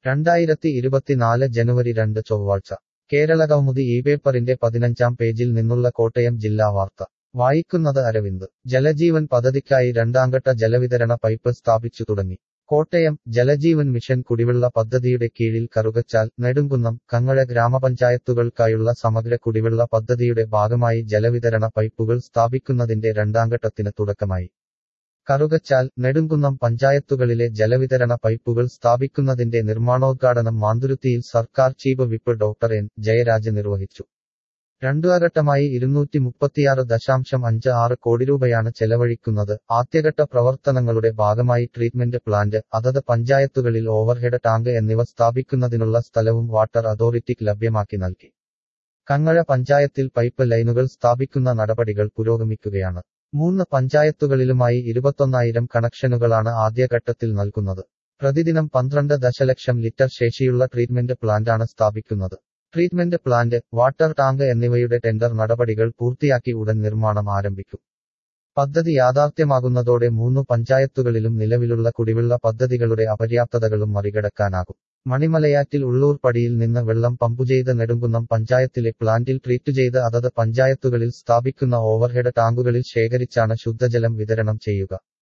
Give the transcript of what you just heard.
2024 ജനുവരി 2 ചൊവ്വാഴ്ച കേരളകൗമുദി ഈ പേപ്പറിന്റെ 15-ാം പേജിൽ നിന്നുള്ള കോട്ടയം ജില്ലാ വാർത്ത വായിക്കുന്നത് അരവിന്ദ്. ജലജീവൻ പദ്ധതിക്കായി രണ്ടാംഘട്ട ജലവിതരണ പൈപ്പ് സ്ഥാപിച്ചു തുടങ്ങി. കോട്ടയം. ജലജീവൻ മിഷൻ കുടിവെള്ള പദ്ധതിയുടെ കീഴിൽ കറുകച്ചാൽ, നെടുംകുന്നം, കങ്ങഴ ഗ്രാമപഞ്ചായത്തുകൾക്കായുള്ള സമഗ്ര കുടിവെള്ള പദ്ധതിയുടെ ഭാഗമായി ജലവിതരണ പൈപ്പുകൾ സ്ഥാപിക്കുന്നതിന്റെ രണ്ടാംഘട്ടത്തിന് തുടക്കമായി. കറുകച്ചാൽ, നെടുംകുന്നം പഞ്ചായത്തുകളിലെ ജലവിതരണ പൈപ്പുകൾ സ്ഥാപിക്കുന്നതിന്റെ നിർമ്മാണോദ്ഘാടനം മാന്തുരുത്തിയിൽ സർക്കാർ chief whip doctor N. Jayaraj നിർവഹിച്ചു. രണ്ടാംഘട്ടമായി 236.56 കോടി രൂപയാണ് ചെലവഴിക്കുന്നത്. ആദ്യഘട്ട പ്രവർത്തനങ്ങളുടെ ഭാഗമായി ട്രീറ്റ്മെന്റ് പ്ലാന്റ്, അതത് പഞ്ചായത്തുകളിൽ ഓവർഹെഡ് ടാങ്ക് എന്നിവ സ്ഥാപിക്കുന്നതിനുള്ള സ്ഥലവും വാട്ടർ അതോറിറ്റിക്ക് ലഭ്യമാക്കി നൽകി. കങ്ങഴ പഞ്ചായത്തിൽ പൈപ്പ് ലൈനുകൾ സ്ഥാപിക്കുന്ന നടപടികൾ പുരോഗമിക്കുകയാണ്. 3 പഞ്ചായത്തുകളിലുമായി 21,000 കണക്ഷനുകളാണ് ആദ്യഘട്ടത്തിൽ നൽകുന്നത്. പ്രതിദിനം 12 ദശലക്ഷം ലിറ്റർ ശേഷിയുള്ള ട്രീറ്റ്മെന്റ് പ്ലാന്റാണ് സ്ഥാപിക്കുന്നത്. ട്രീറ്റ്മെന്റ് പ്ലാന്റ്, വാട്ടർ ടാങ്ക് എന്നിവയുടെ ടെൻഡർ നടപടികൾ പൂർത്തിയാക്കി ഉടൻ നിർമ്മാണം ആരംഭിക്കും. പദ്ധതി യാഥാർത്ഥ്യമാകുന്നതോടെ 3 പഞ്ചായത്തുകളിലും നിലവിലുള്ള കുടിവെള്ള പദ്ധതികളുടെ അപര്യാപ്തതകളും മറികടക്കാനാകും. മണിമലയാറ്റിൽ ഉള്ളൂർപ്പടിയിൽ നിന്ന് വെള്ളം പമ്പുചെയ്ത് നെടുംകുന്നം പഞ്ചായത്തിലെ പ്ലാന്റിൽ ട്രീറ്റ് ചെയ്ത് അതത് പഞ്ചായത്തുകളിൽ സ്ഥാപിക്കുന്ന ഓവർഹെഡ് ടാങ്കുകളിൽ ശേഖരിച്ചാണ് ശുദ്ധജലം വിതരണം ചെയ്യുക.